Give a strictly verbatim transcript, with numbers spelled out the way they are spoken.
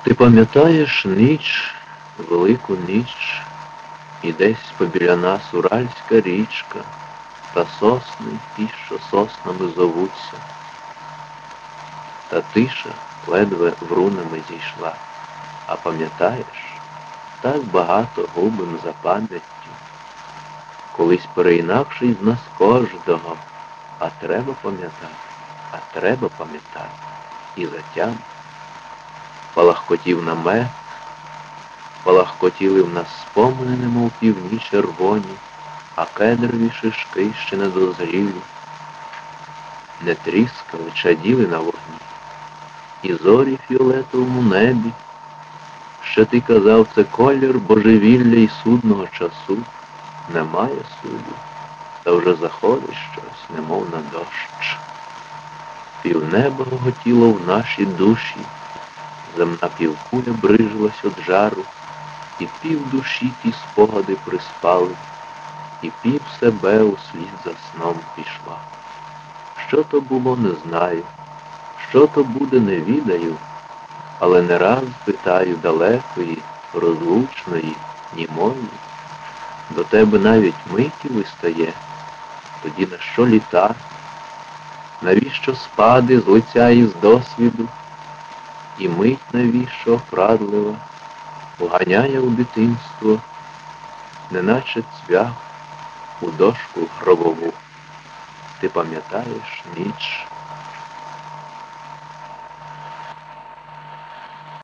Ти пам'ятаєш ніч, велику ніч, і десь побіля нас Уральська річка, та сосни ті, що соснами зовуться. Та тиша ледве врунами зійшла, а пам'ятаєш, так багато губим за пам'яттю. Колись переінакший з нас кожного, а треба пам'ятати, а треба пам'ятати, і затям. Палахкотів намет, палахкотіли в нас спомини, немов півні червоні, а кедрові шишки ще не дозрілі, не тріскали, чаділи на вогні. І зорі в фіолетовому небі, що ти казав, це колір божевілля і судного часу, немає суду, та вже заходить щось, немов на дощ. Півнеба гоготіло в нашій душі, земна півкуля брижилась од жару, і пів душі ті спогади приспали, і пів себе услід за сном пішла. Що то було, не знаю, що то буде, не відаю, але не раз питаю далекої, розлучної, німої. До тебе навіть миті вистає, тоді на що літа? Навіщо спади з лиця і з досвіду? І мить навіщо оправдлива уганяє у дитинство, неначе цвях у дошку гробову. Ти пам'ятаєш ніч,